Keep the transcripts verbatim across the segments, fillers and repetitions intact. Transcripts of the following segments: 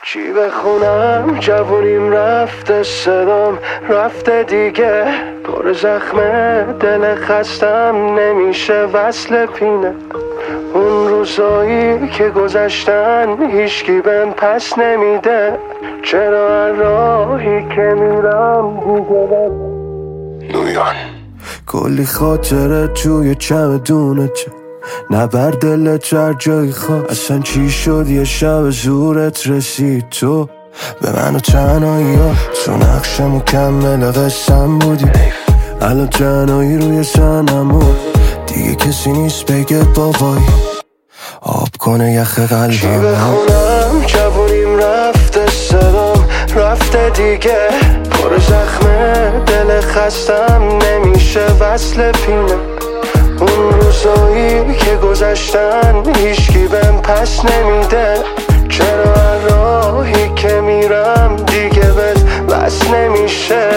چی بخونم؟ جوونیم رفته، صدام رفته دیگه، پر زخمه، دل خستم نمیشه وصل پینه. اون روزایی که گذشتن هیچکی بهم پس نمیده، چرا هر راهی که میرم دیگه نویان کلی خاطره توی چمدونت، نبر دلت هر جایی خواه. اصلا چی شد یه شب زورت رسید تو به من و تنهایی ها، تو نقش مکمل قسم بودی، الان تنهایی روی سنمون، دیگه کسی نیست بگه بابایی آب کنه یخ قلبم. چی بخونم؟ جوونیم رفته، صدام رفته دیگه، پر زخمه، دل خستم نمیشه وصل پینه. اون روزایی که گذشتن هیچکی بهم پس نمیده، چرا هر راهی که میرم دیگه بهت بس نمیشه.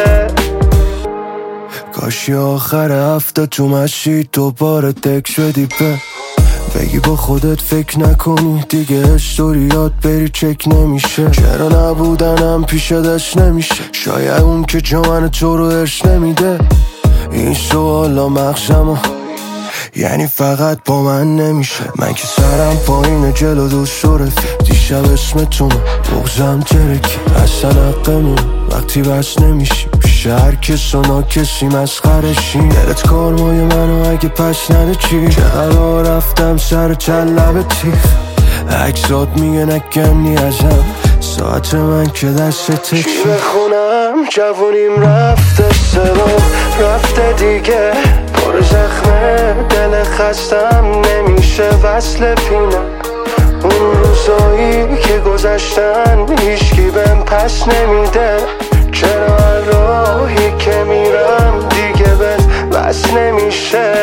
کاشی آخر هفته تو مسجد دوباره تکس بدی به بگی با خودت فکر نکنی دیگه، استوریات بری چک نمیشه. چرا نبودنم پیش دست نمیشه، شاید اون که جا من تو رو ارش نمیده. این سوالا مغزمو یعنی فقط با من نمیشه. من که سرم پایین جلو دوست و رفیق، دیشب اسمتونه بغزم ترکی، اصلا حقمون وقتی بس نمیشیم پیش هر کس و ناکسی مسخرشیم. دلت کارمای منو اگه پس نده چی، چقدر رفتم سر چل لب تیخ، عکسات میگه نکنی ازم، ساعت من که دست تکشی. چی بخونم؟ جوونیم رفته، صدام رفته دیگه، پر زخمه، دل خستم نمیشه وصل پینه. اون روزایی که گذشتن هیچکی بهم پس نمیده، چرا هر راهی که میرم دیگه بهت بس نمیشه.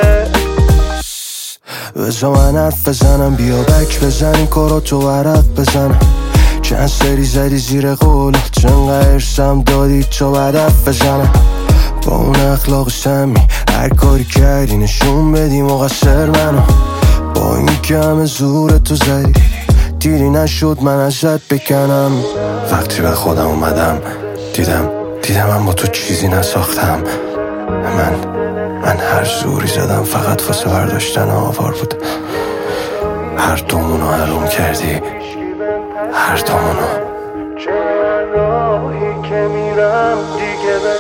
بذار من حرف بزنم، بیا بک بزنی کاراتو ورق بزنم. چند سری زدی زیر قولت، چنقدر ارسم دادی تو هدف بزنم. با اون اخلاق سمی هر کاری کردی نشون بدی مقصر منو، با این که همه زورتو زدی دیدی نشد من ازت بکنم. وقتی به خودم اومدم دیدم دیدم من با تو چیزی نساختم. من من هر زوری زدم فقط واسه برداشتن آوار بود. هر دومونو حروم کردی، هر دومونو. چه راهی که میرم دیگه